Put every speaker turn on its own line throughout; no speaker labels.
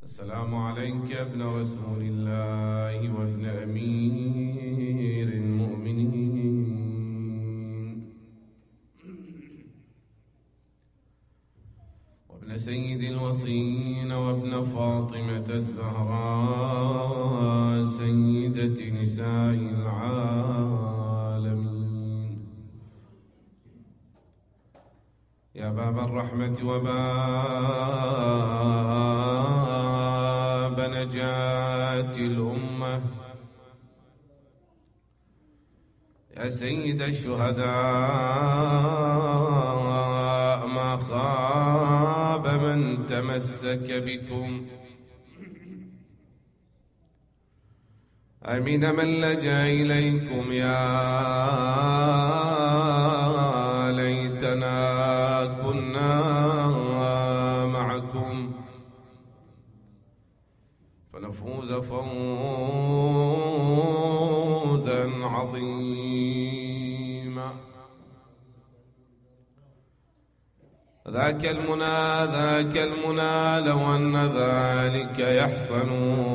السلام عليك يا ابن رسول الله وابن أمير المؤمنين وابن سيد الوصيين وابن فاطمة الزهراء سيدة نساء العالمين يا باب الرحمة وباب نجاة الأمة يا سيد الشهداء ما خاب من تمسك بكم أمين من لجأ إليكم يا ليتنا كنا معكم فنفوز فوزا عظيما. ذاك المنى لو أن ذلك يحصل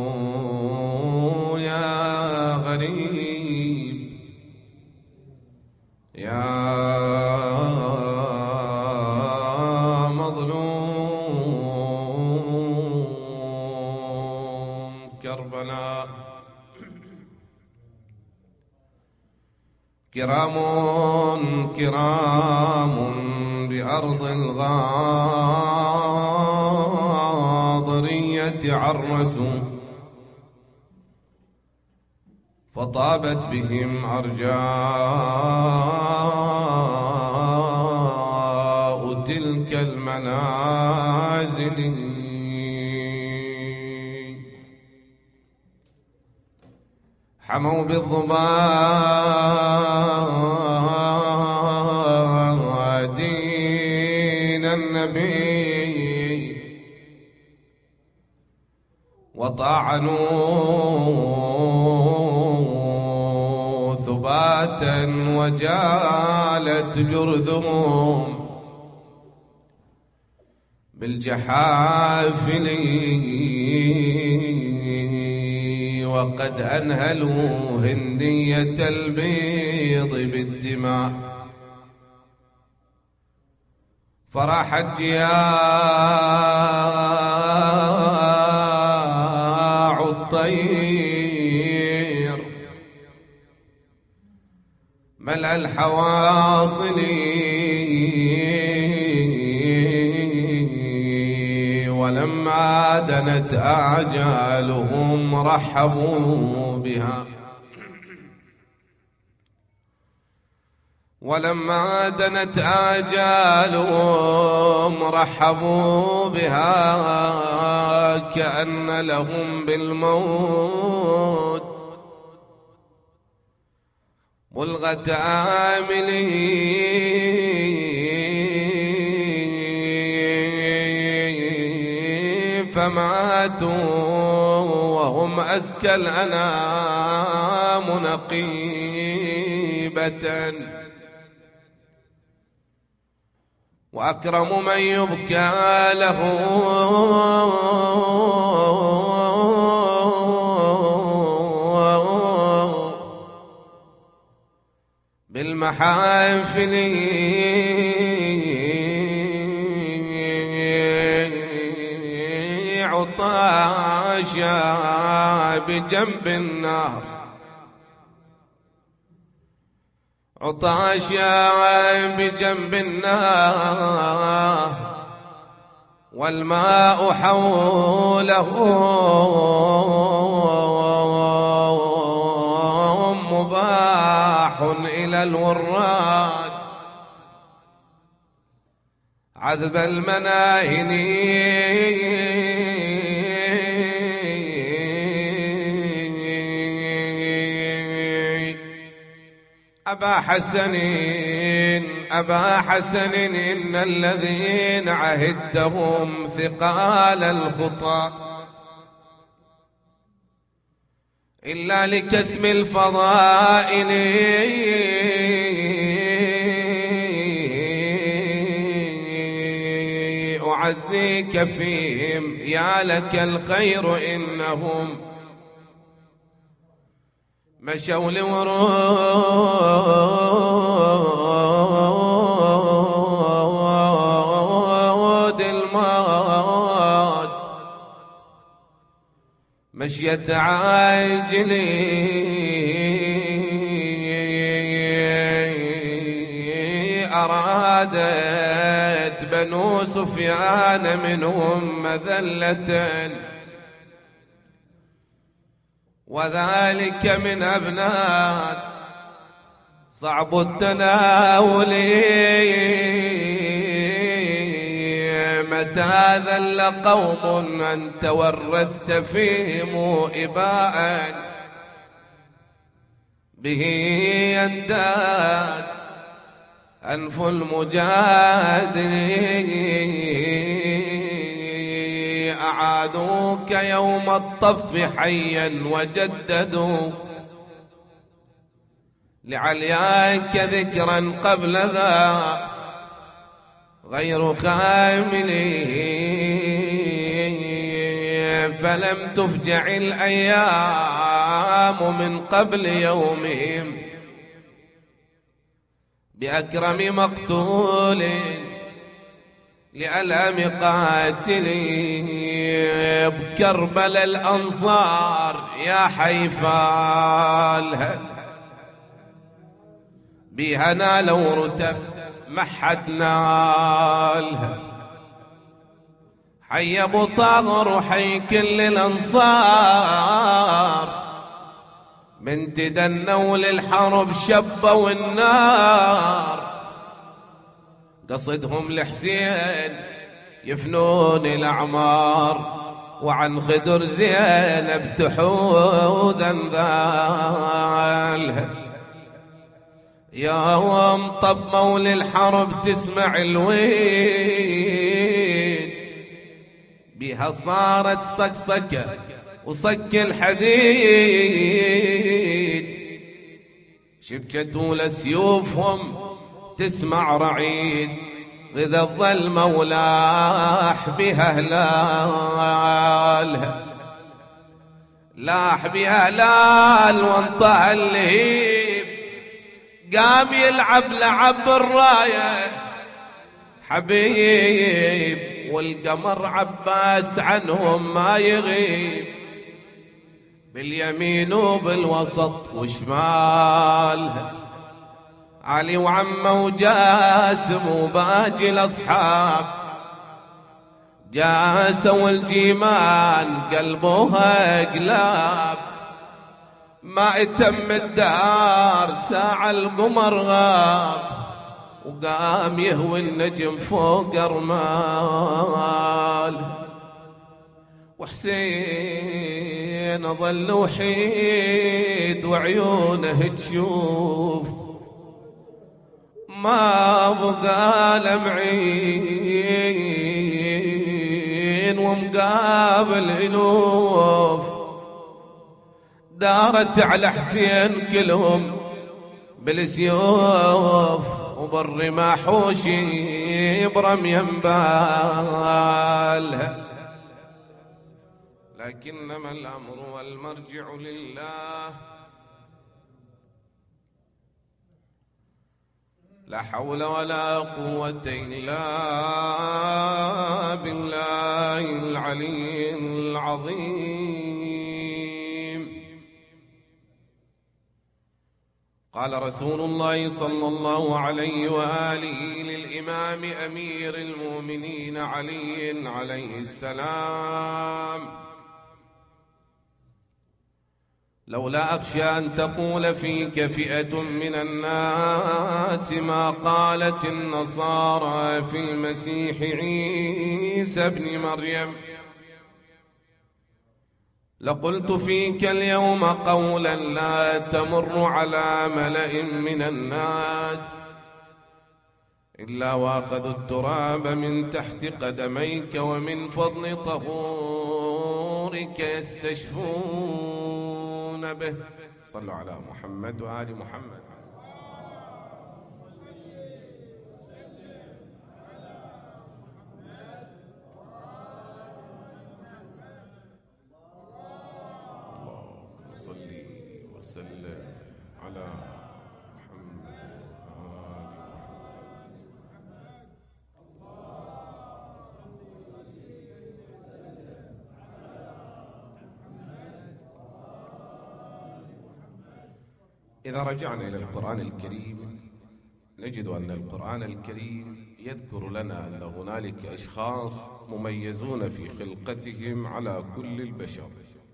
يا غريب يا مظلوم كربلاء. كرام بأرض الغاضرية عرسوا فطابت بهم أرجاء تلك المنازل. حموا بالظباء دين النبي وطعنوا ثباتا وجالت جرذهم بالجحافل وقد أنهلوا هندية البيض بالدماء. فراحت جياع الطير ملأ الحواصل ولما دنت آجالهم رحبوا بها ولما دنت آجالهم رحبوا بها كأن لهم بالموت بلغة آمله فماتوا وهم أزكى الأنام نقيبة وأكرم من يبكى له بالمحافل عطاشا بجنب النهر عطاشا بجنب النهر والماء حوله مباح إلى الوراد عذب المناهن أبا حسن إن الذين عهدتهم ثقال الخطى إلا لكسم الفضائل وعزيك فيهم يا لك الخير إنهم مشوا لورود الموت مشيت عاجلي أرادت بنو سفيان منهم مذلة وذلك من أبناء صعب التناول متى ذل قوم أنت ورثت فيهم إباء به ينداد أنف المجادل أعادوك يوم الطف حيا وجددوا لعلياك ذكرا قبل ذا غير خامل فلم تفجع الأيام من قبل يومهم بأكرم مقتول لألم قاتلي بكربل الأنصار يا حيفال بها لو رتب محد نالها حي ابو طاغر حي كل الأنصار من تدنوا للحرب شبوا النار قصدهم لحسين يفنون الأعمار وعن خدر زينب تحوذ انذالها يوم طبوا للحرب تسمع الويل بها صارت صكصكة وصك الحديد شبكتوا لسيوفهم تسمع رعيد إذا الظلمة ولاح بها هلالها لاح بها هلال وانطى اللهيب قام يلعب لعب الراية حبيب والقمر عباس عنهم ما يغيب باليمين وبالوسط وشمالها علي وعمه وجاسم وباقي الأصحاب جاسوا الجيمان قلبوها قلاب ما اتم الدار ساعة القمر غاب وقام يهوي النجم فوق رمال وحسين ظل وحيد وعيونه تشوف ما بقى لمعين ومقابل ألوف دارت على حسين كلهم بالسيوف وبالرماح وشيب ينبالها لكنما الأمر والمرجع لله لا حول ولا قوة إلا بالله العلي العظيم. قال رسول الله صلى الله عليه وآله للإمام أمير المؤمنين علي عليه السلام: لولا أخشى أن تقول فيك فئة من الناس ما قالت النصارى في المسيح عيسى ابن مريم لقلت فيك اليوم قولا لا تمر على ملأ من الناس إلا وأخذوا التراب من تحت قدميك ومن فضل طهورك يستشفون به. صلوا على محمد وآل محمد. صل وسلم على محمد إذا رجعنا إلى القرآن الكريم نجد أن القرآن الكريم يذكر لنا أن هنالك أشخاص مميزون في خلقتهم على كل البشر،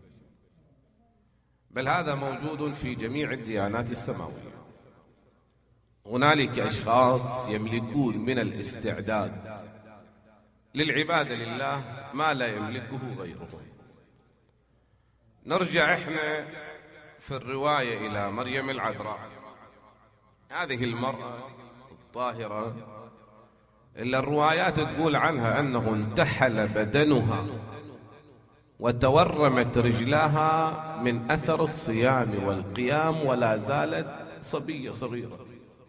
بل هذا موجود في جميع الديانات السماوية. هنالك أشخاص يملكون من الاستعداد للعبادة لله ما لا يملكه غيرهم. نرجع إحنا في الرواية إلى مريم العذراء، هذه المرأة الطاهرة إلا الروايات تقول عنها أنه انتحل بدنها وتورمت رجلاها من أثر الصيام والقيام ولا زالت صبية صغيرة.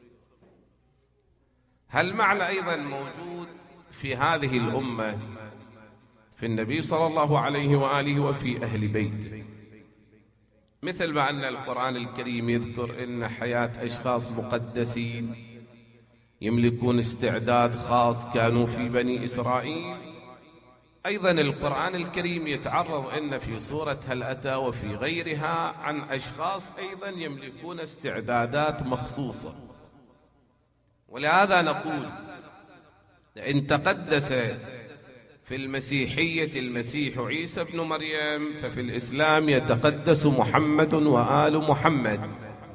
هل معنى أيضا موجود في هذه الأمة في النبي صلى الله عليه وآله وفي أهل بيته، مثل ما أن القرآن الكريم يذكر إن حياة أشخاص مقدسين يملكون استعداد خاص كانوا في بني إسرائيل. أيضا القرآن الكريم يتعرض إن في سورة هل أتى وفي غيرها عن أشخاص أيضا يملكون استعدادات مخصوصة. ولهذا نقول إن تقدس في المسيحية المسيح عيسى ابن مريم، ففي الإسلام يتقدس محمد وآل محمد.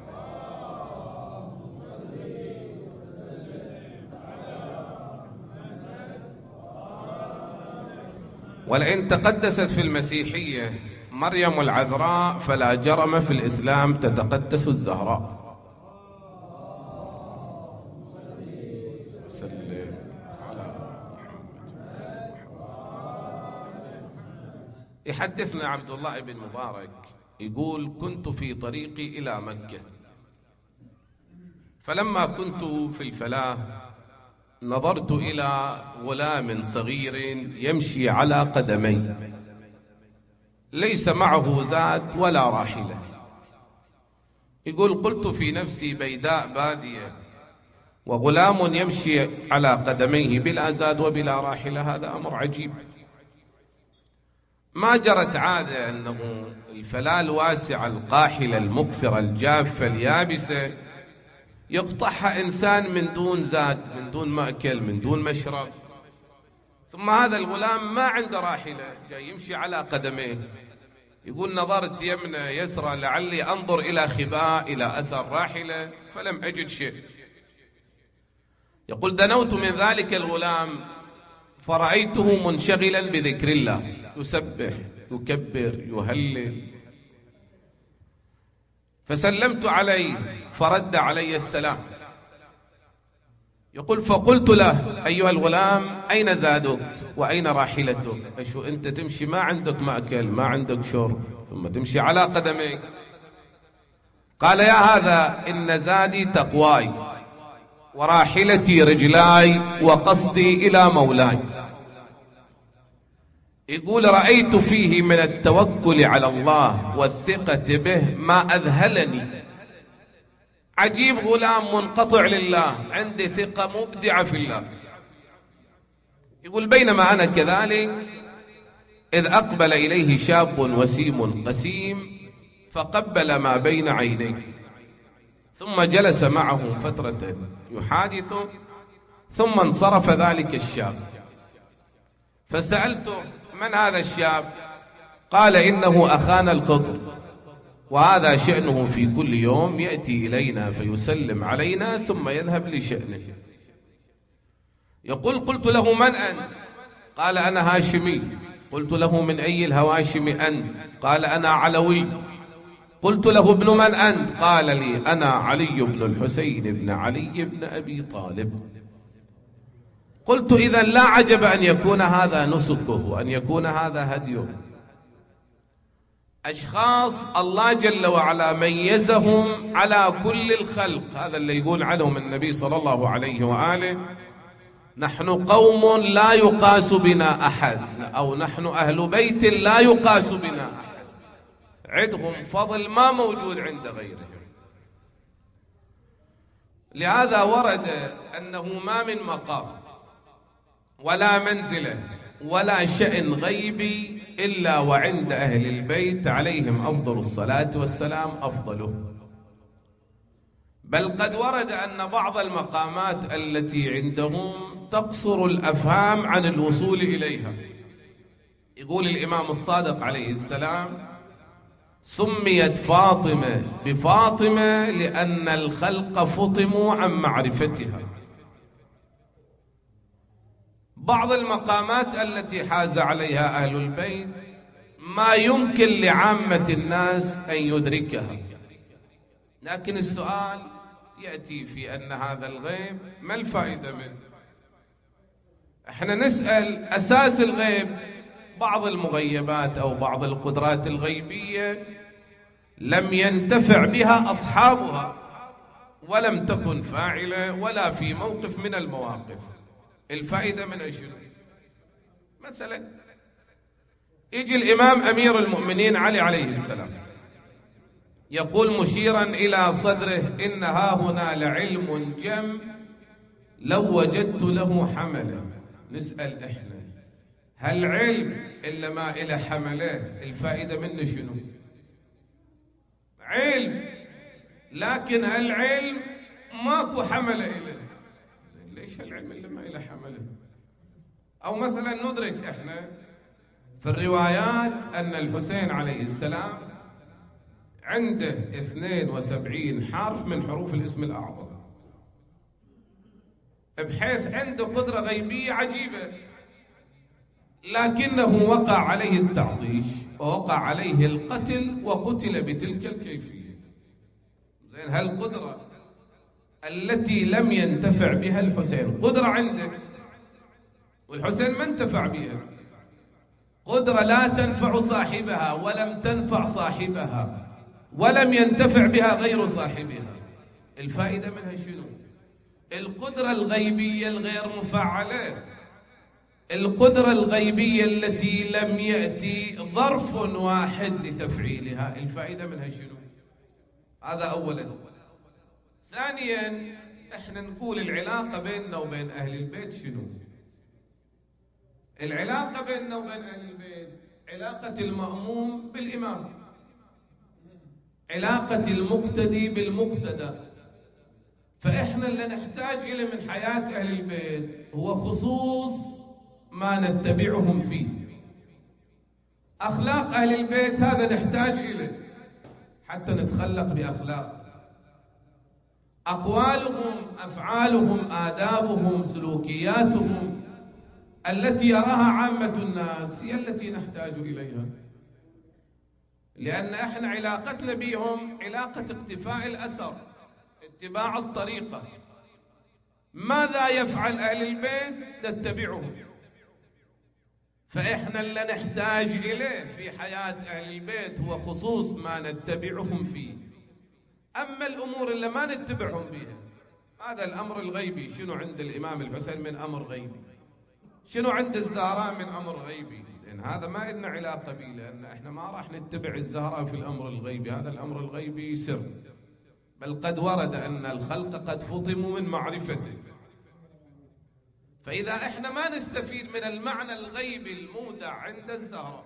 ولئن تقدست في المسيحية مريم العذراء فلا جرم في الإسلام تتقدس الزهراء. يحدثنا عبد الله بن مبارك يقول كنت في طريقي إلى مكة، فلما كنت في الفلاة نظرت إلى غلام صغير يمشي على قدمي ليس معه زاد ولا راحلة. يقول قلت في نفسي بيداء بادية وغلام يمشي على قدميه بلا زاد وبلا راحلة، هذا أمر عجيب. ما جرت عادة أنه الفلاة الواسعة القاحلة المكفرة الجافة اليابسة يقطعها إنسان من دون زاد، من دون مأكل، من دون مشرب. ثم هذا الغلام ما عنده راحلة جاي يمشي على قدميه. يقول نظرت يمنى يسرى لعلي أنظر إلى خباء إلى أثر راحلة فلم أجد شيء. يقول دنوت من ذلك الغلام فرأيته منشغلا بذكر الله، يسبح يكبر يهلل. فسلمت عليه فرد علي السلام. يقول فقلت له أيها الغلام أين زادك وأين راحلتك؟ أشو أنت تمشي ما عندك مأكل ما عندك شرب ثم تمشي على قدميك؟ قال يا هذا إن زادي تقواي وراحلتي رجلاي وقصدي إلى مولاي. يقول رأيت فيه من التوكل على الله والثقة به ما أذهلني. عجيب، غلام منقطع لله، عندي ثقة مبدعة في الله. يقول بينما أنا كذلك إذ أقبل إليه شاب وسيم قسيم فقبل ما بين عينيه، ثم جلس معه فترة يحادث، ثم انصرف ذلك الشاب. فسألته من هذا الشاب؟ قال إنه أخانا الخضر، وهذا شأنه في كل يوم يأتي إلينا فيسلم علينا ثم يذهب لشأنه. يقول قلت له من أنت؟ قال أنا هاشمي. قلت له من أي الهواشم أنت؟ قال أنا علوي. قلت له ابن من أنت؟ قال لي أنا علي بن الحسين بن علي بن أبي طالب. قلت إذا لا عجب أن يكون هذا نسكه وأن يكون هذا هديه. أشخاص الله جل وعلا ميزهم على كل الخلق، هذا اللي يقول عنهم النبي صلى الله عليه وآله نحن قوم لا يقاس بنا أحد، أو نحن أهل بيت لا يقاس بنا أحد. عندهم فضل ما موجود عند غيرهم. لهذا ورد أنه ما من مقام ولا منزلة ولا شأن غيبي إلا وعند أهل البيت عليهم أفضل الصلاة والسلام أفضله. بل قد ورد أن بعض المقامات التي عندهم تقصر الأفهام عن الوصول إليها. يقول الإمام الصادق عليه السلام: سميت فاطمة بفاطمة لأن الخلق فطموا عن معرفتها. بعض المقامات التي حاز عليها أهل البيت ما يمكن لعامة الناس أن يدركها، لكن السؤال يأتي في أن هذا الغيب ما الفائدة منه؟ احنا نسأل أساس الغيب. بعض المغيبات أو بعض القدرات الغيبية لم ينتفع بها أصحابها ولم تكن فاعلة ولا في موقف من المواقف. الفائدة من شنو؟ مثلا يجي الإمام أمير المؤمنين علي عليه السلام يقول مشيرا إلى صدره: إن ها هنا لعلم جم لو وجدت له حملا. نسأل إحنا: هل علم إلا ما إلى حمله الفائدة منه شنو؟ علم، لكن هالعلم ماكو حمله إليه. ليش العلم إلا ما إلى حمله؟ أو مثلا ندرك إحنا في الروايات أن الحسين عليه السلام عنده 72 حرف من حروف الاسم الأعظم، بحيث عنده قدرة غيبية عجيبة، لكنه وقع عليه التعطيش ووقع عليه القتل وقتل بتلك الكيفية. زين، هالقدرة التي لم ينتفع بها الحسين قدرة عنده والحسين ما انتفع بها، قدرة لا تنفع صاحبها ولم تنفع صاحبها ولم ينتفع بها غير صاحبها. الفائدة منها شنو؟ القدرة الغيبية الغير مفعلة، القدرة الغيبية التي لم يأتي ظرف واحد لتفعيلها، الفائدة منها شنو؟ هذا أولا. ثانيا، احنا نقول العلاقة بيننا وبين أهل البيت شنو؟ العلاقة بيننا وبين أهل البيت علاقة المأموم بالإمام، علاقة المقتدي بالمقتدى. فإحنا اللي نحتاج إليه من حياة أهل البيت هو خصوص ما نتبعهم فيه. أخلاق أهل البيت هذا نحتاج إليه حتى نتخلق بأخلاق. أقوالهم، أفعالهم، آدابهم، سلوكياتهم التي يراها عامة الناس هي التي نحتاج إليها، لأن احنا علاقتنا بهم علاقة اقتفاء الأثر، اتباع الطريقة. ماذا يفعل أهل البيت نتبعهم. فإحنا اللي نحتاج إليه في حياة أهل البيت هو خصوص ما نتبعهم فيه. أما الأمور اللي ما نتبعهم بها، هذا الأمر الغيبي. شنو عند الإمام الحسين من أمر غيبي؟ شنو عند الزهراء من أمر غيبي؟ إن هذا ما لنا علاقة به، لأن إحنا ما راح نتبع الزهراء في الأمر الغيبي. هذا الأمر الغيبي سر، بل قد ورد أن الخلق قد فطموا من معرفته. فإذا إحنا ما نستفيد من المعنى الغيبي المودع عند الزهراء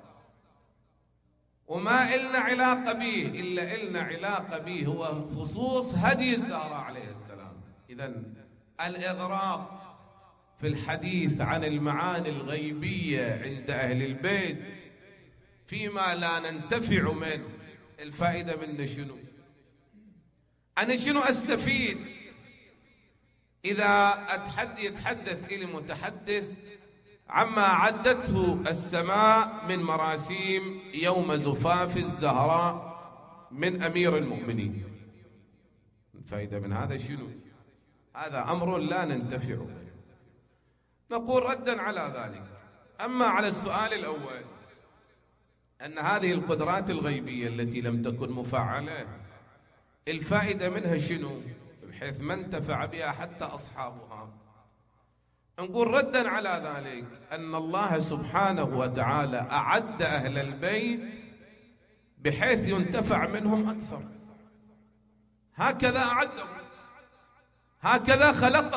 وما إلنا علاقة به إلا إلنا علاقة به هو خصوص هدي الزهراء عليه السلام، إذن الإغراق في الحديث عن المعاني الغيبية عند أهل البيت فيما لا ننتفع منه، الفائدة منه شنو؟ أنا شنو أستفيد إذا يتحدث إلي متحدث عما عدته السماء من مراسيم يوم زفاف الزهراء من أمير المؤمنين؟ الفائدة من هذا شنو؟ هذا أمر لا ننتفع به. نقول ردا على ذلك: أما على السؤال الأول أن هذه القدرات الغيبية التي لم تكن مفعلة الفائدة منها شنو؟ بحيث ما انتفع بها حتى أصحابها. نقول ردا على ذلك أن الله سبحانه وتعالى أعد أهل البيت بحيث ينتفع منهم أكثر. هكذا أعدهم، هكذا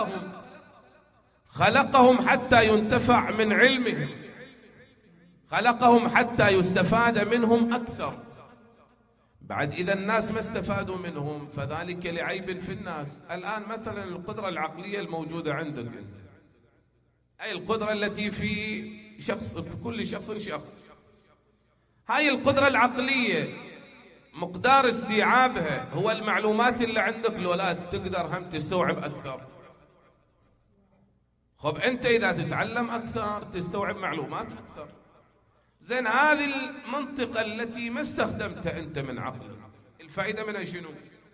خلقهم حتى ينتفع من علمهم، خلقهم حتى يستفاد منهم أكثر. بعد إذا الناس ما استفادوا منهم فذلك لعيب في الناس. الآن مثلا القدرة العقلية الموجودة عندك أنت، أي القدرة التي في كل شخص، هاي القدرة العقلية مقدار استيعابها هو المعلومات اللي عندك، الولاد تقدر هم تستوعب أكثر. خب أنت إذا تتعلم أكثر تستوعب معلومات أكثر. زين، هذه المنطقة التي ما استخدمتها أنت من عقلك، الفائدة منها شنو؟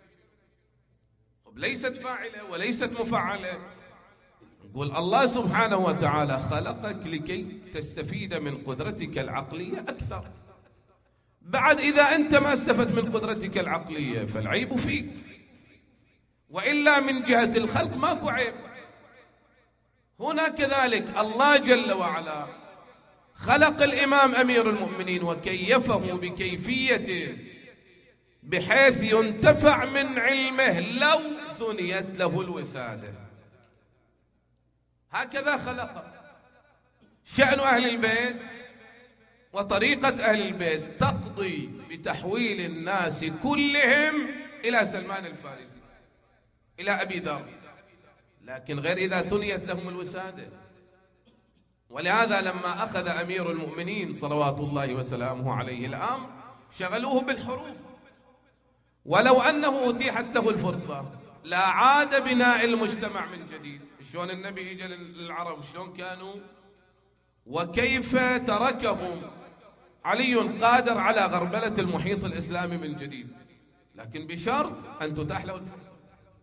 خب ليست فاعلة وليست مفعلة. نقول الله سبحانه وتعالى خلقك لكي تستفيد من قدرتك العقلية أكثر. بعد إذا أنت ما استفدت من قدرتك العقلية فالعيب فيك، وإلا من جهة الخلق ماكو عيب. هنا كذلك الله جل وعلا خلق الإمام أمير المؤمنين وكيفه بكيفية بحيث ينتفع من علمه لو ثنيت له الوسادة. هكذا خلق. شأن أهل البيت وطريقة أهل البيت تقضي بتحويل الناس كلهم إلى سلمان الفارسي، إلى أبي ذر، لكن غير إذا ثنيت لهم الوسادة. ولهذا لما أخذ أمير المؤمنين صلوات الله وسلامه عليه الأمر شغلوه بالحروب، ولو أنه أتيحت له الفرصة لعاد بناء المجتمع من جديد. شلون النبي إجا للعرب شلون كانوا، وكيف تركهم علي قادر على غربلة المحيط الإسلامي من جديد، لكن بشرط أن تتاح له الفرصة.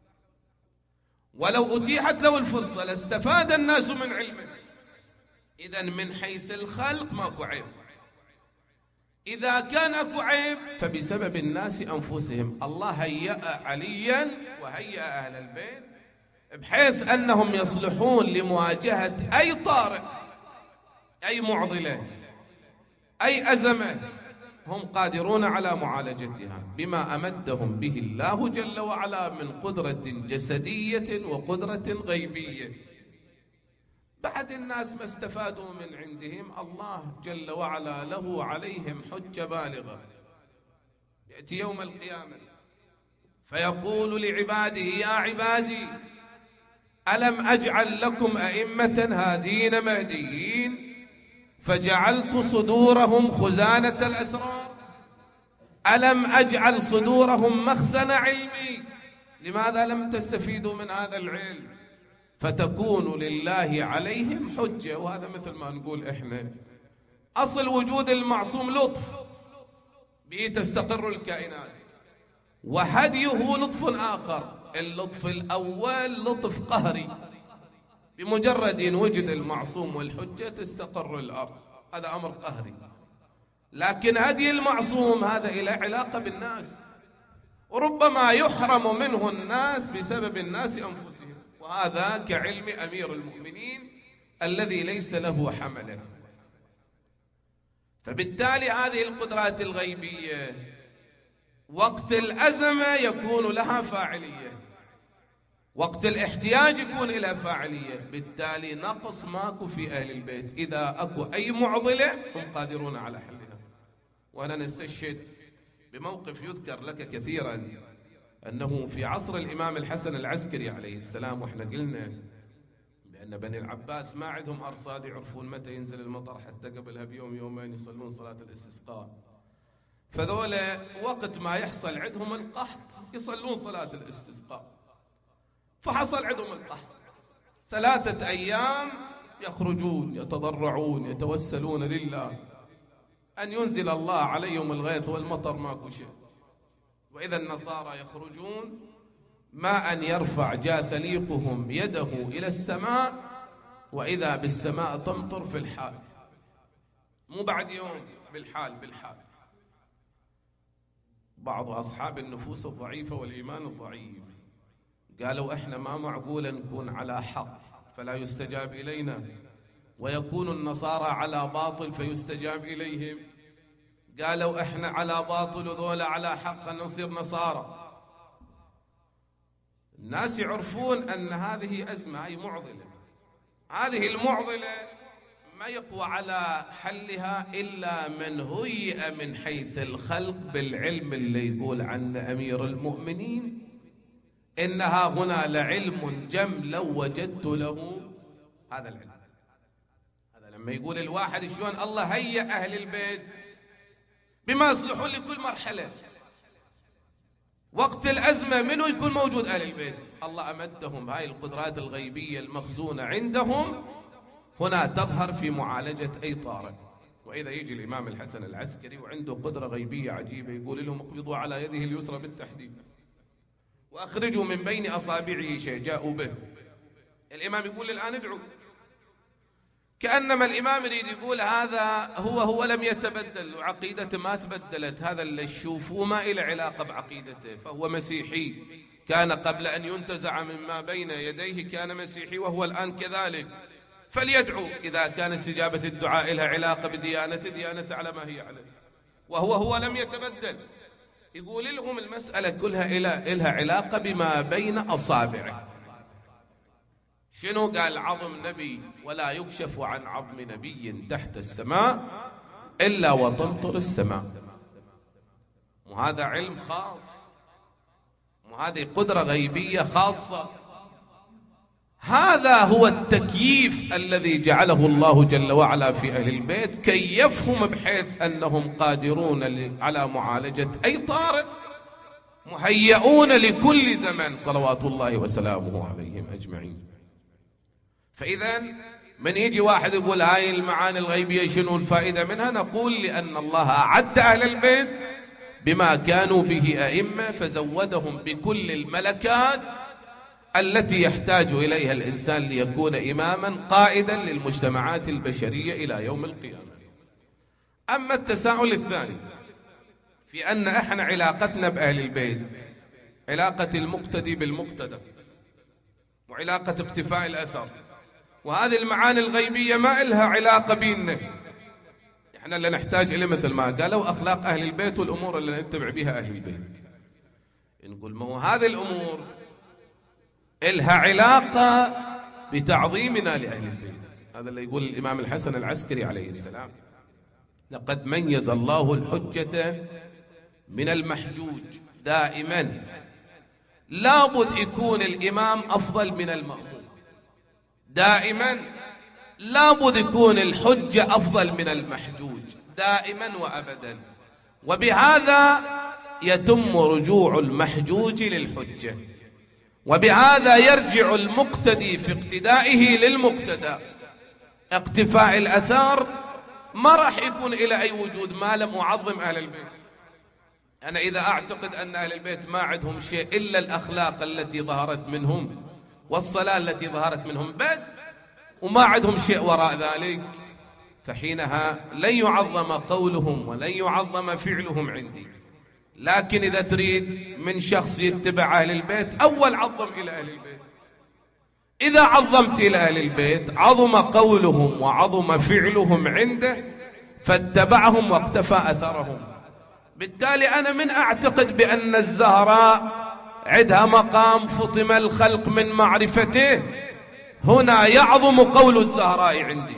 ولو أتيحت له الفرصة لاستفاد الناس من علمه. إذن من حيث الخلق ماكو عيب. إذا كان اكو عيب فبسبب الناس أنفسهم. الله هيأ عليا وهيأ أهل البيت بحيث أنهم يصلحون لمواجهة أي طارئ، أي معضلة، أي أزمة، هم قادرون على معالجتها بما أمدهم به الله جل وعلا من قدرة جسدية وقدرة غيبية. بعد الناس ما استفادوا من عندهم، الله جل وعلا له عليهم حجة بالغة. يأتي يوم القيامة فيقول لعباده: يا عبادي ألم أجعل لكم أئمة هادين مهديين فجعلت صدورهم خزانة الأسرار، ألم أجعل صدورهم مخزن علمي، لماذا لم تستفيدوا من هذا العلم فتكون لله عليهم حجة. وهذا مثل ما نقول إحنا أصل وجود المعصوم لطف به تستقر الكائنات، وهديه لطف آخر. اللطف الأول لطف قهري، بمجرد أن وجد المعصوم والحجة تستقر الأرض، هذا أمر قهري. لكن هدي المعصوم هذا إلى علاقة بالناس، وربما يحرم منه الناس بسبب الناس أنفسهم، وهذا كعلم أمير المؤمنين الذي ليس له حمله. فبالتالي هذه القدرات الغيبية وقت الأزمة يكون لها فاعلية، وقت الاحتياج يكون إلى فاعلية. بالتالي نقص ماكو في أهل البيت، إذا أكو أي معضلة هم قادرون على حلها. وأنا نستشهد بموقف يذكر لك كثيرا، أنه في عصر الإمام الحسن العسكري عليه السلام، وإحنا قلنا بأن بني العباس ما عندهم أرصاد يعرفون متى ينزل المطر حتى قبلها بيوم يومين يصلون صلاة الاستسقاء، فذولا وقت ما يحصل عندهم القحط يصلون صلاة الاستسقاء. فحصل عندهم القحط 3 أيام يخرجون يتضرعون يتوسلون لله أن ينزل الله عليهم الغيث والمطر، ماكو شيء. وإذا النصارى يخرجون ما أن يرفع جاثليقهم يده إلى السماء، وإذا بالسماء تمطر في الحال، مو بعد يوم، بالحال. بعض أصحاب النفوس الضعيفة والإيمان الضعيف قالوا: إحنا ما معقول نكون على حق فلا يستجاب إلينا، ويكون النصارى على باطل فيستجاب إليهم. قالوا احنا على باطل وذولا على حق، خلنا نصير نصارى. الناس يعرفون أن هذه أزمة، هي معضلة. هذه المعضلة ما يقوى على حلها إلا من هيئ من حيث الخلق بالعلم اللي يقول عنه أمير المؤمنين إنها هنا لعلم جم لو وجدت له هذا العلم. هذا لما يقول الواحد شلون الله هيئ أهل البيت بما يصلحون لكل مرحلة. وقت الأزمة منه يكون موجود أهل البيت، الله أمدهم هاي القدرات الغيبية المخزونة عندهم، هنا تظهر في معالجة أي طارئ. وإذا يجي الإمام الحسن العسكري وعنده قدرة غيبية عجيبة، يقول لهم اقبضوا على يده اليسرى بالتحديد وأخرجوا من بين أصابعه شيء، جاءوا به. الإمام يقول الآن ادعوا، كأنما الإمام يريد يقول هذا هو لم يتبدل وعقيدته ما تبدلت، هذا اللي تشوفوه ما إله علاقة بعقيدته، فهو مسيحي، كان قبل أن ينتزع مما بين يديه كان مسيحي وهو الآن كذلك، فليدعو. إذا كان استجابة الدعاء لها علاقة ديانته على ما هي عليه، وهو لم يتبدل. يقول لهم المسألة كلها إلها علاقة بما بين أصابعه. شنو قال؟ عظم نبي ولا يكشف عن عظم نبي تحت السماء إلا وتمطر السماء. وهذا علم خاص، وهذه قدرة غيبية خاصة. هذا هو التكييف الذي جعله الله جل وعلا في أهل البيت، كيفهم بحيث أنهم قادرون على معالجة أي طارئ، مهيئون لكل زمن صلوات الله وسلامه عليهم أجمعين. فإذا من يجي واحد يقول هاي المعاني الغيبية شنو الفائدة منها؟ نقول لأن الله أعد أهل البيت بما كانوا به أئمة، فزودهم بكل الملكات التي يحتاج إليها الإنسان ليكون إماما قائدا للمجتمعات البشرية إلى يوم القيامة. أما التساؤل الثاني في أن احنا علاقتنا بأهل البيت علاقة المقتدي بالمقتدى وعلاقة اقتفاء الأثر، وهذه المعاني الغيبية ما إلها علاقة بينا، احنا اللي نحتاج إليه مثل ما قالوا أخلاق أهل البيت والأمور اللي نتبع بها أهل البيت. نقول ما هو هذه الأمور إلها علاقة بتعظيمنا لأهل البيت. هذا اللي يقول الإمام الحسن العسكري عليه السلام: لقد ميز الله الحجة من المحجوج. دائما لابد يكون الإمام أفضل من المأموم، دائما لابد يكون الحجة أفضل من المحجوج، دائما وأبدا. وبهذا يتم رجوع المحجوج للحجة، وبهذا يرجع المقتدي في اقتدائه للمقتدى. اقتفاء الأثار ما راح يكون إلى أي وجود ما لم أعظم أهل البيت. أنا إذا أعتقد أن أهل البيت ما عندهم شيء إلا الأخلاق التي ظهرت منهم والصلاة التي ظهرت منهم بس، وما عندهم شيء وراء ذلك، فحينها لن يعظم قولهم ولن يعظم فعلهم عندي. لكن إذا تريد من شخص يتبع أهل البيت، أول عظم إلى أهل البيت. إذا عظمت إلى أهل البيت عظم قولهم وعظم فعلهم عنده، فاتبعهم واقتفى أثرهم. بالتالي أنا من أعتقد بأن الزهراء عندها مقام فطم الخلق من معرفته، هنا يعظم قول الزهراء عندي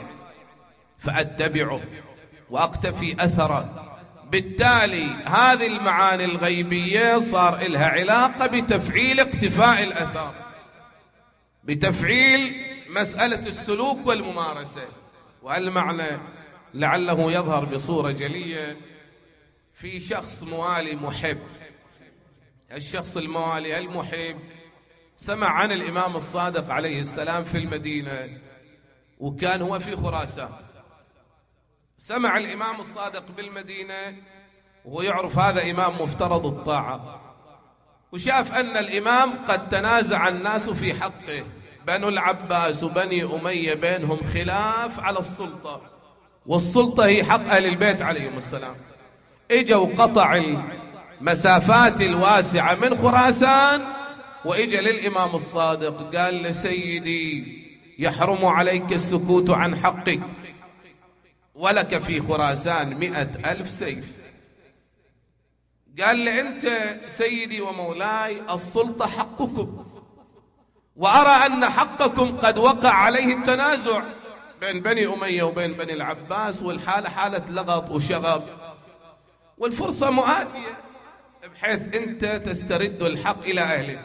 فأتبعه وأقتفي أثره. بالتالي هذه المعاني الغيبية صار لها علاقة بتفعيل اقتفاء الأثار، بتفعيل مسألة السلوك والممارسة. والمعنى لعله يظهر بصورة جلية في شخص موالي محب. الشخص الموالي المحب سمع عن الإمام الصادق عليه السلام في المدينة، وكان هو في خراسان. سمع الإمام الصادق بالمدينة وهو يعرف هذا إمام مفترض الطاعة، وشاف أن الإمام قد تنازع الناس في حقه، بنو العباس وبني أمية بينهم خلاف على السلطة، والسلطة هي حق أهل البيت عليهم السلام. إجوا قطع المسافات الواسعة من خراسان وإجا للإمام الصادق قال لسيدي يحرم عليك السكوت عن حقك، ولك في خراسان 100,000 سيف، قال لي أنت سيدي ومولاي السلطة حقكم، وأرى أن حقكم قد وقع عليه التنازع بين بني أمية وبين بني العباس، والحالة حالة لغط وشغب، والفرصة مؤاتية بحيث أنت تسترد الحق إلى أهله.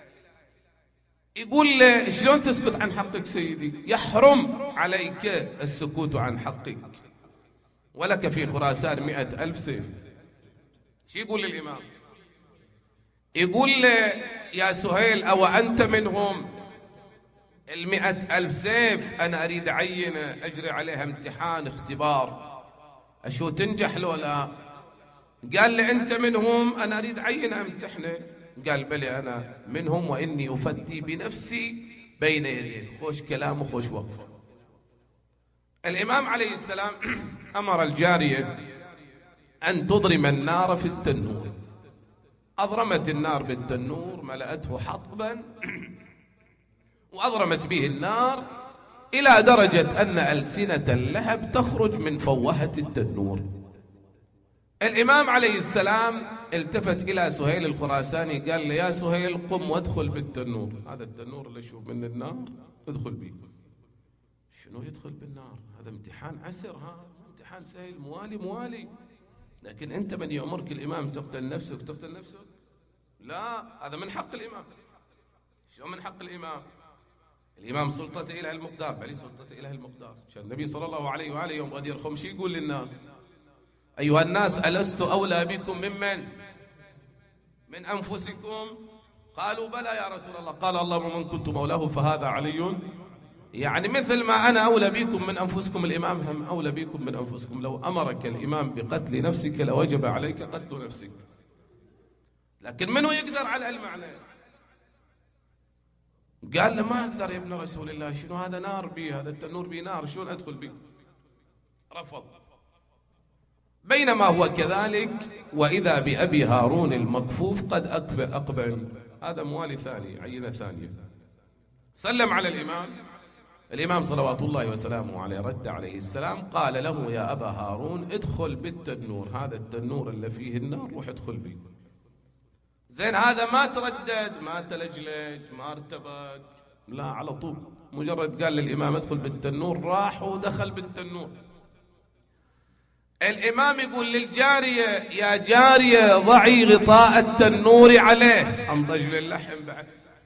يقول له شلون تسكت عن حقك سيدي؟ يحرم عليك السكوت عن حقك، ولك في خراسان 100,000 سيف. شو يقول للإمام؟ يقول له يا سهيل أو أنت منهم؟ 100,000 سيف أنا أريد عينة أجري عليها امتحان اختبار، أشو تنجح لو لا؟ قال لي أنت منهم؟ أنا أريد عينة امتحنه. قال بلي أنا منهم، وإني أفتي بنفسي بين يديك. خوش كلام وخوش وقف. الإمام عليه السلام أمر الجارية أن تضرم النار في التنور. أضرمت النار بالتنور، ملأته حطبا وأضرمت به النار إلى درجة أن ألسنة اللهب تخرج من فوهة التنور. الإمام عليه السلام التفت إلى سهيل الخراساني قال له يا سهيل قم وادخل بالتنور. هذا التنور اللي يشوف من النار ادخل به. شنو يدخل بالنار؟ هذا امتحان عسر، امتحان سهل موالي. لكن أنت من يأمرك الإمام تقتل نفسك تقتل نفسك؟ لا، هذا من حق الإمام. شو من حق الإمام؟ الإمام سلطته إله المقدار، بل سلطته إله المقدار. عشان النبي صلى الله عليه وآله يوم غدير خمشي يقول للناس أيها الناس ألست أولى بكم من أنفسكم؟ قالوا بلى يا رسول الله. قال اللهم من كنت مولاه فهذا علي. يعني مثل ما أنا أولى بكم من أنفسكم، الإمام هم أولى بكم من أنفسكم. لو أمرك الإمام بقتل نفسك لوجب عليك قتل نفسك. لكن منو يقدر على المعنى؟ قال له ما أقدر يا ابن رسول الله. شنو هذا؟ نار بي، هذا التنور بي نار، شلون أدخل بي؟ رفض. بينما هو كذلك وإذا بأبي هارون المكفوف قد أقبل. هذا موالي ثاني، عينة ثانية. سلم على الإمام صلوات الله وسلامه عليه، رد عليه السلام قال له يا أبا هارون ادخل بالتنور، هذا التنور اللي فيه النار روح ادخل به. زين هذا ما تردد، ما تلجلج، ما ارتبك، لا، على طول مجرد قال للإمام ادخل بالتنور راح ودخل بالتنور. الإمام يقول للجارية يا جارية ضعي غطاء التنور عليه، انضج للحم بعد.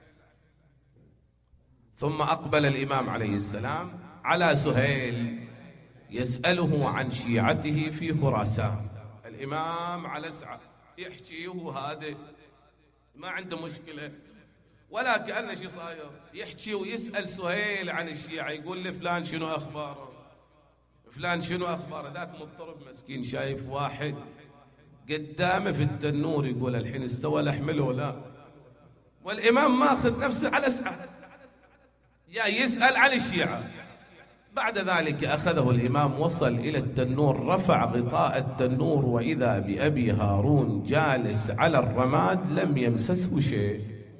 ثم أقبل الإمام عليه السلام على سهيل يسأله عن شيعته في خراسان. الإمام على سعة يحكي وهذا ما عنده مشكلة ولا كأنه شي صاير، يحكي ويسأل سهيل عن الشيعة. يقول له فلان شنو أخباره، فلان شنو أخباره. ذاك مضطرب مسكين شايف واحد قدامه في التنور، يقول الحين استوى لحمله ولا. والإمام ماخذ نفسه على سعة جاي يسأل عن الشيعة. بعد ذلك أخذه الإمام وصل إلى التنور، رفع غطاء التنور وإذا بأبي هارون جالس على الرماد لم يمسسه شيء.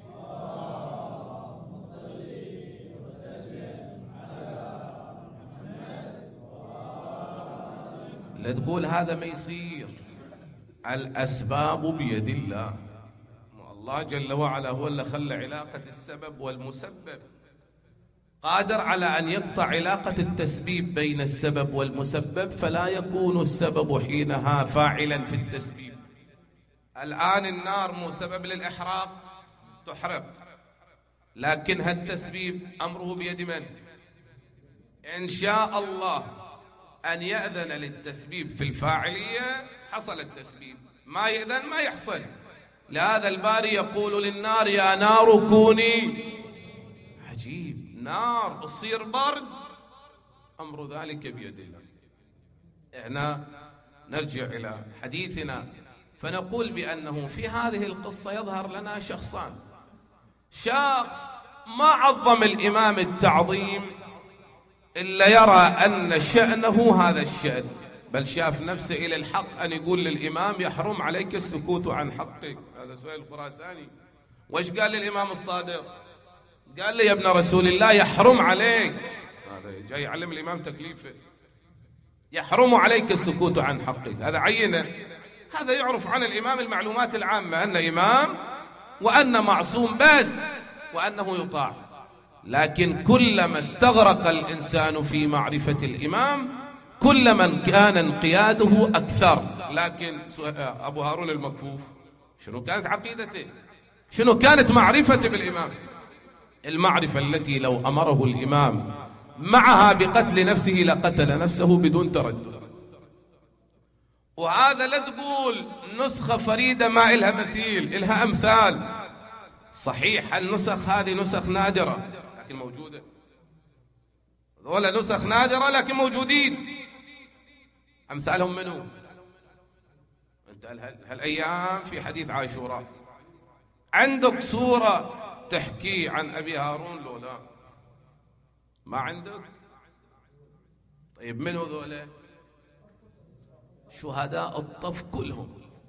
لا تقول هذا ما يصير، الأسباب بيد الله. الله جل وعلا هو اللي خلى علاقة السبب والمسبب، قادر على أن يقطع علاقة التسبيب بين السبب والمسبب، فلا يكون السبب حينها فاعلا في التسبيب. الآن النار مو سبب للإحراق، تحرق، لكنها التسبيب أمره بيد من؟ إن شاء الله أن يأذن للتسبيب في الفاعلية حصل التسبيب، ما يأذن ما يحصل. لهذا الباري يقول للنار يا نار كوني. عجيب، نار تصير برد، أمر ذلك بيد الله. احنا نرجع إلى حديثنا فنقول بأنه في هذه القصة يظهر لنا شخصان. شخص ما عظم الإمام التعظيم إلا يرى أن شأنه هذا الشأن، بل شاف نفسه إلى الحق أن يقول للإمام يحرم عليك السكوت عن حقك. هذا سهيل الخراساني. وإيش قال للإمام الصادق؟ قال لي يا ابن رسول الله يحرم عليك، هذا جاي يعلم الإمام تكليفه، يحرم عليك السكوت عن حقك. هذا عينه، هذا يعرف عن الإمام المعلومات العامة، أن إمام وأن معصوم بس، وأنه يطاع. لكن كلما استغرق الإنسان في معرفة الإمام كلما كان انقياده أكثر. لكن أبو هارون المكفوف شنو كانت عقيدته؟ شنو كانت معرفته بالإمام؟ المعرفة التي لو أمره الإمام معها بقتل نفسه لقتل نفسه بدون تردد. وهذا لا تقول نسخة فريدة ما إلها مثيل، إلها أمثال. صحيح النسخ هذه نسخ نادرة لكن موجودة، ولا نسخ نادرة لكن موجودين. أمثالهم منو؟ أنت هالأيام في حديث عاشوراء عندك سورة تحكي عن أبي هارون لو لا؟ ما عندك؟ طيب منو ذولا؟ شهداء الطف كلهم،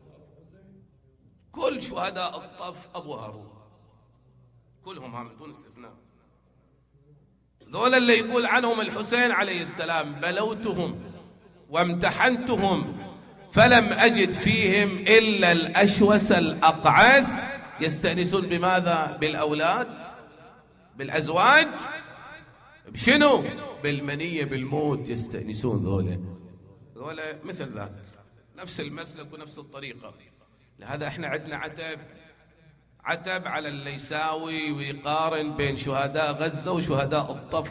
كل شهداء الطف أبو هارون كلهم هم بدون استثناء. ذولا اللي يقول عنهم الحسين عليه السلام بلوتهم وامتحنتهم فلم أجد فيهم إلا الأشوس الأقعس. يستأنسون بماذا؟ بالأولاد، بالأزواج، بشنو؟ بالمنية، بالموت يستأنسون. ذولا مثل ذلك، نفس المسلك ونفس الطريقة. لهذا احنا عندنا عتب على اللي يساوي ويقارن بين شهداء غزة وشهداء الطف.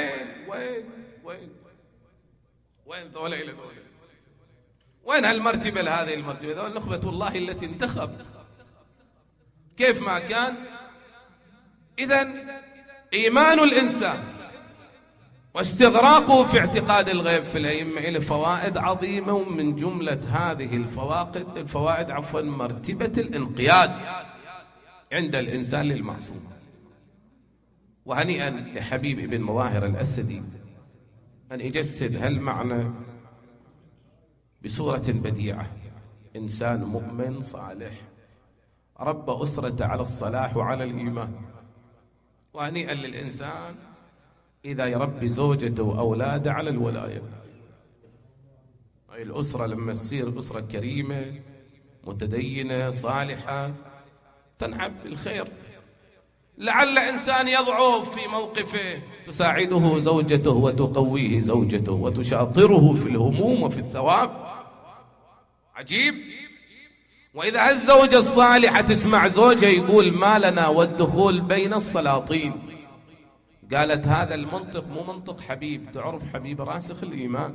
وين ذولا إلى ذولا؟ وين هالمرتبة لهذه المرتبة؟ ذولا نخبة الله التي انتخب كيف ما كان. إذن إيمان الإنسان واستغراقه في اعتقاد الغيب في الأئمة له فوائد عظيمة، ومن جملة هذه الفوائد مرتبة الانقياد عند الإنسان للمعصوم. وهنيئا لحبيب ابن مظاهر الأسدي أن يجسد هالمعنى بصورة بديعة. إنسان مؤمن صالح رب أسرة على الصلاح وعلى الإيمان. وهنيئا للإنسان إذا يربي زوجته وأولاده على الولاية. الأسرة لما تصير أسرة كريمة متدينة صالحة تنعم بالخير. لعل إنسان يضعف في موقفه تساعده زوجته وتقويه زوجته وتشاطره في الهموم وفي الثواب. عجيب. وإذا الزوجة الصالحة تسمع زوجها يقول ما لنا والدخول بين السلاطين، قالت هذا المنطق مو منطق حبيب. تعرف حبيب راسخ الإيمان،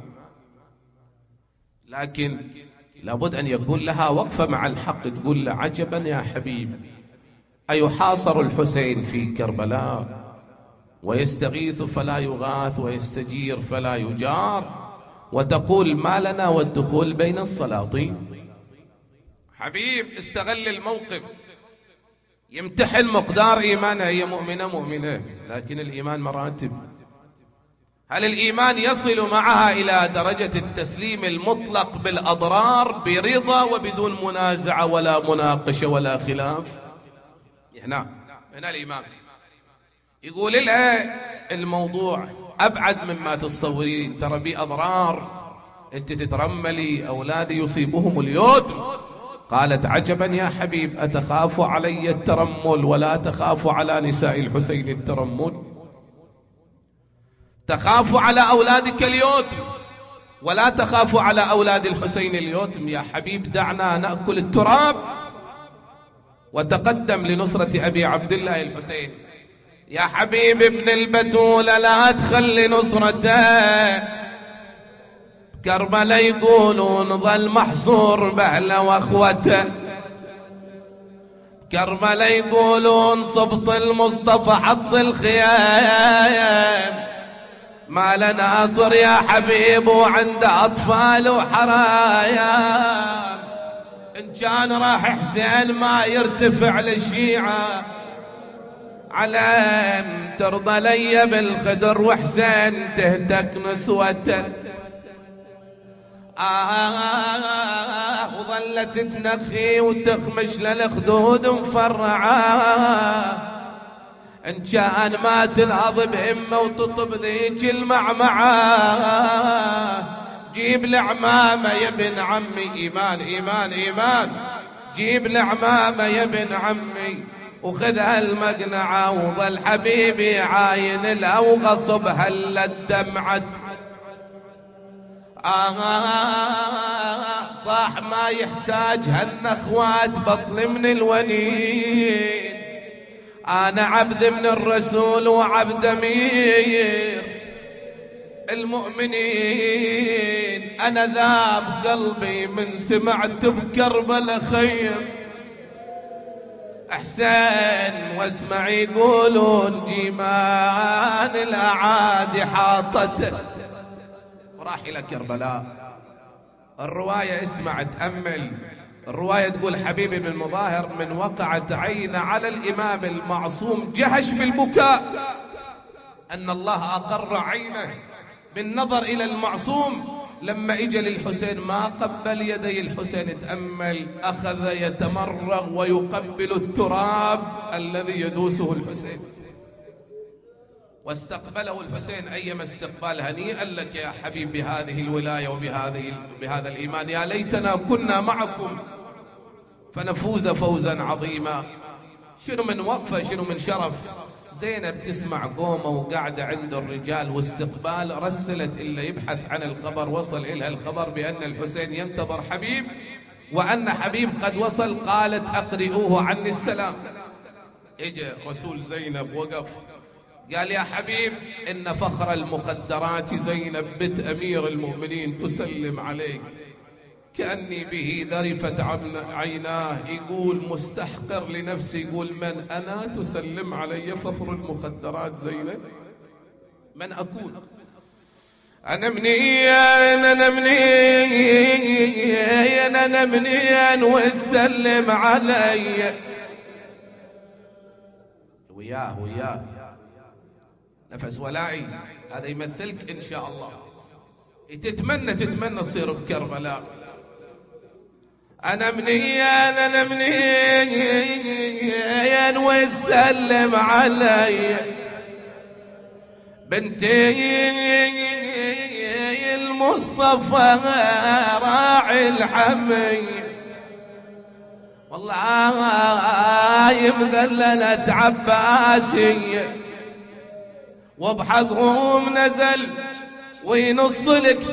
لكن لابد أن يكون لها وقفة مع الحق. تقول له عجبا يا حبيب، أيحاصر الحسين في كربلاء ويستغيث فلا يغاث ويستجير فلا يجار، وتقول ما لنا والدخول بين السلاطين؟ حبيب استغل الموقف، يمتحن مقدار إيمانها. هي مؤمنة، لكن الإيمان مراتب. هل الإيمان يصل معها إلى درجة التسليم المطلق بالأضرار برضا وبدون منازعة ولا مناقشة ولا خلاف؟ هنا الإيمان يقول لها الموضوع أبعد مما تصورين، ترى بي أضرار، أنت تترملي، أولادي يصيبهم اليتم. قالت عجبا يا حبيب، أتخاف علي الترمل ولا تخاف على نساء الحسين الترمل؟ تخاف على أولادك اليتم ولا تخاف على أولاد الحسين اليتم. يا حبيب دعنا نأكل التراب وتقدم لنصرة أبي عبد الله الحسين. يا حبيب ابن البتولة لا تخلي نصرته. كربلاء يقولون ظل محصور بأهله وأخوته، كربلاء يقولون صبط المصطفى حط الخيام. ما لنا ناصر يا حبيب وعنده أطفال وحرايا. إن كان راح حسين ما يرتفع للشيعة علم، ترضى لي بالخدر وحسين تهتك نسوته. وظلت تنخي وتخمش للخدود مفرعة. إن كان ما تنهض بهمة وتطب ذيك المعمعة، جيب العمامة يا ابن عمي، إيمان إيمان إيمان، جيب العمامة يا ابن عمي وخذ هالمقنعة وظل حبيبي عاين الأوغصب هلا الدمعت. صاح ما يحتاج هالنخوات بطل من الونين، أنا عبد من الرسول وعبد أمير المؤمنين، أنا ذاب قلبي من سمعت بكربلا خير حسين، واسمع يقولون جيمان الأعادي حاطته وراح إلى كربلاء. الرواية اسمع تأمل، الرواية تقول حبيبي بن مظاهر من وقعت عين على الإمام المعصوم جهش بالبكاء أن الله أقر عينه بالنظر إلى المعصوم. لما إجا للحسين ما قبل يدي الحسين، تأمل، أخذ يتمرغ ويقبل التراب الذي يدوسه الحسين، واستقبله الحسين أيما استقبال هنيئا لك يا حبيب بهذه الولاية وبهذا الإيمان، يا ليتنا كنا معكم فنفوز فوزا عظيما. شنو من وقفة، شنو من شرف. زينب تسمع قومة وقاعدة عند الرجال واستقبال، رسلت إلا يبحث عن الخبر، وصل إلها الخبر بأن الحسين ينتظر حبيب وأن حبيب قد وصل. قالت أقرئوه عني السلام. إجا رسول زينب وقف قال يا حبيب إن فخر المخدرات زينب بنت أمير المؤمنين تسلم عليك، كأني به ذرفت عيناه، يقول مستحقر لنفسي، يقول من أنا تسلم علي فخر المخدرات زينب؟ من أكون أنا؟ منين أنا؟ منين أنا؟ منين وسلم علي؟ وياه نفس ولائي، هذا يمثلك إن شاء الله. تتمنى تصير بكربلاء. أنا منين وسلم علي بنتي المصطفى راعي الحمي، والله مذللة عباسي وبحقهم نزل وينص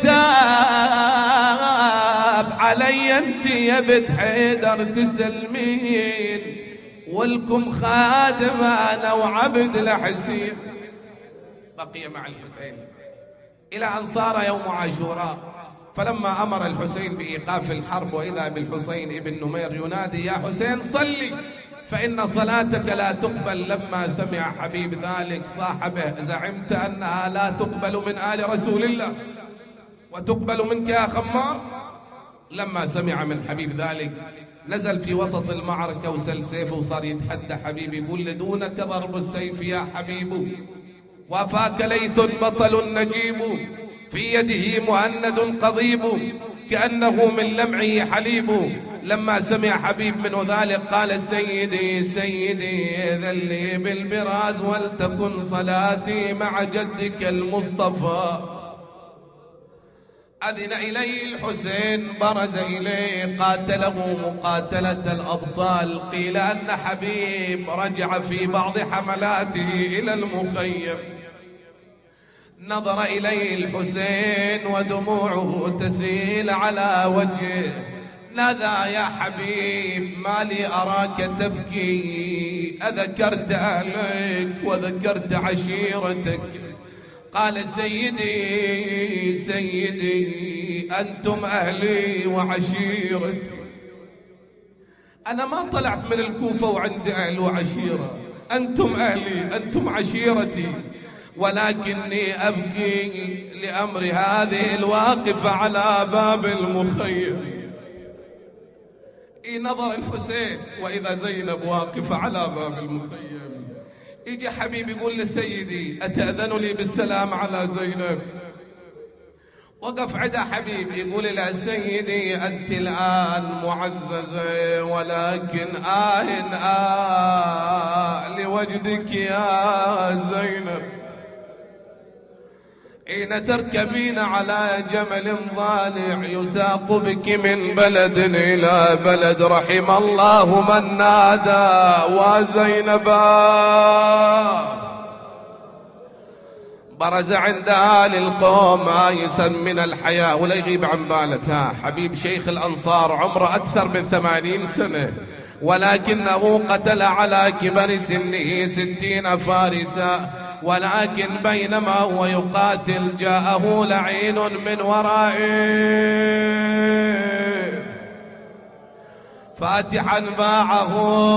الكتاب علي انت يا بنت حيدر تسلمين، ولكم خادم انا وعبد الحسين. بقي مع الحسين الى ان صار يوم عاشوراء، فلما امر الحسين بايقاف الحرب واذا بالحسين ابن نمير ينادي يا حسين صلي فإن صلاتك لا تقبل. لما سمع حبيب ذلك صاحبه زعمت أنها لا تقبل من آل رسول الله وتقبل منك يا خمار؟ لما سمع من حبيب ذلك نزل في وسط المعركة وسل سيفه وصار يتحدى حبيب، يقول لدونك ضرب السيف يا حبيب، وافاك ليث بطل نجيب، في يده مهند قضيب، كأنه من لمعه حليب. لما سمع حبيب منه ذلك قال سيدي ذلي بالبراز ولتكن صلاتي مع جدك المصطفى. أذن إليه الحسين برز إليه قاتله مقاتلة الأبطال. قيل أن حبيب رجع في بعض حملاته إلى المخيم، نظر إليه الحسين ودموعه تسيل على وجهه، نادى يا حبيب ما لي أراك تبكي، أذكرت أهلك وذكرت عشيرتك؟ قال سيدي أنتم أهلي وعشيرتي، أنا ما طلعت من الكوفة وعندي أهل وعشيرة، أنتم أهلي أنتم عشيرتي، ولكني أبكي لأمر هذه الواقفة على باب المخيم. نظر الحسين وإذا زينب واقفة على باب المخيم. يجي حبيب يقول لسيدي أتأذن لي بالسلام على زينب؟ وقف عدا حبيب يقول له سيدي أنت الآن معززة، ولكن لوجدك يا زينب. حين تركبين على جمل ضالع يساق بك من بلد إلى بلد، رحم الله من نادى وزينبا. برز عند آل القوم آيسا من الحياة، ولا يغيب عن بالك حبيب شيخ الأنصار عمره أكثر من 80 سنة، ولكنه قتل على كبر سنه 60 فارسا. ولكن بينما هو يقاتل جاءه لعين من ورائه فاتحا باعه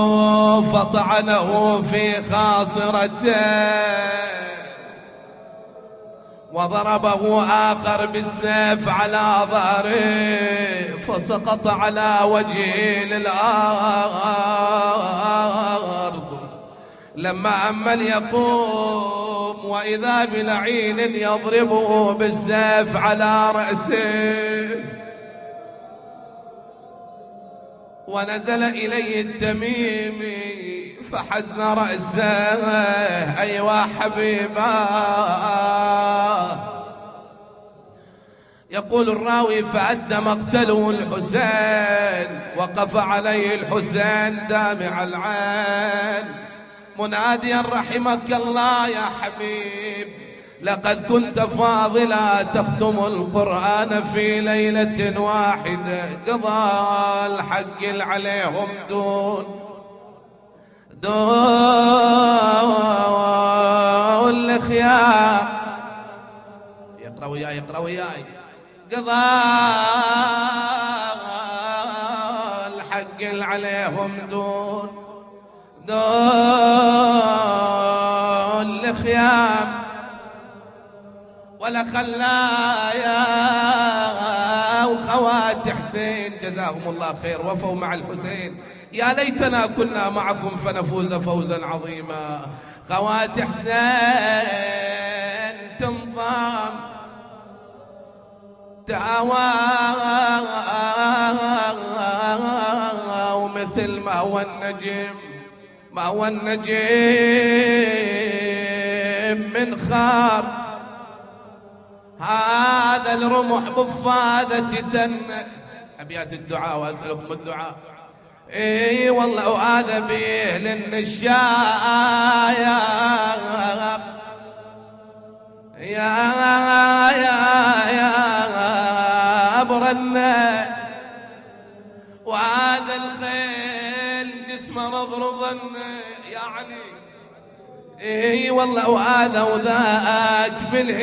فطعنه في خاصرته، وضربه آخر بالسيف على ظهره فسقط على وجهه للأرض. لما أمل يقوم وإذا بلعين يضربه بالسيف على رأسه، ونزل إليه التميمي فحز رأسه. أيوا حبيبا، يقول الراوي فأدى مقتله الحسين، وقف عليه الحسين دامع العين مناديا رحمك الله يا حبيب، لقد كنت فاضلا تختم القرآن في ليلة واحدة، قضى الحق عليهم دون الخيار. يقرأ وياي يقرأ وياي. قضى الحق عليهم دون الخيام، ولا خلايا وخوات حسين جزاهم الله خير وفوا مع الحسين. يا ليتنا كنا معكم فنفوز فوزا عظيما. خوات حسين تنظام تعاوى ومثل ما هو النجم، ما هو النجم من خار. هذا الرمح بفاذة تن. أبيات الدعاء وأسألكم الدعاء. اي والله وهذا بيه للنشايا يا برنا، وهذا الخيل جسمه رضرضا يا علي. اي والله وهذا وذاك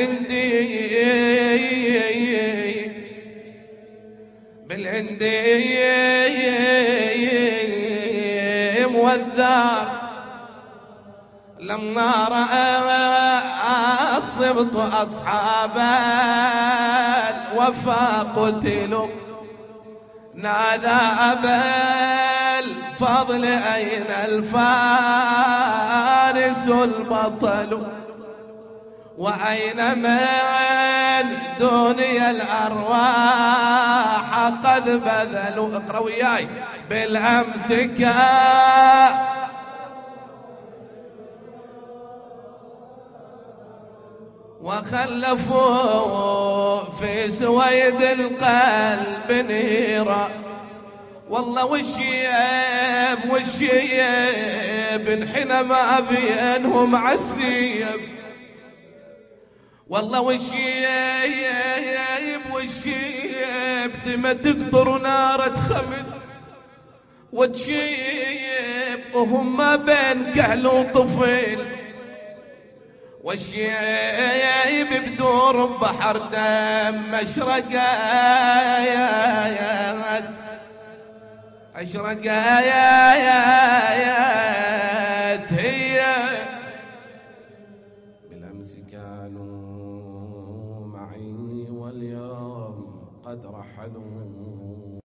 بالهندي والذار. لما رأى الصبط أصحاب الوفا قتلوا، نادى أبا الفضل أين الفارس البطل، وأين من دنيا الأرواح قد بذلوا. اقرأ وياي. بالأمس وخلفوا في سويد القلب نيرا. والله والشيب انحنما بينهم عالسيف. والله والشيب دم تقطر نار خمد وتشيب، وهم ما بين كهل وطفل. والشيب بدور بحر دم أشرقايات هي. بالأمس كانوا معي واليوم قد رحلوا،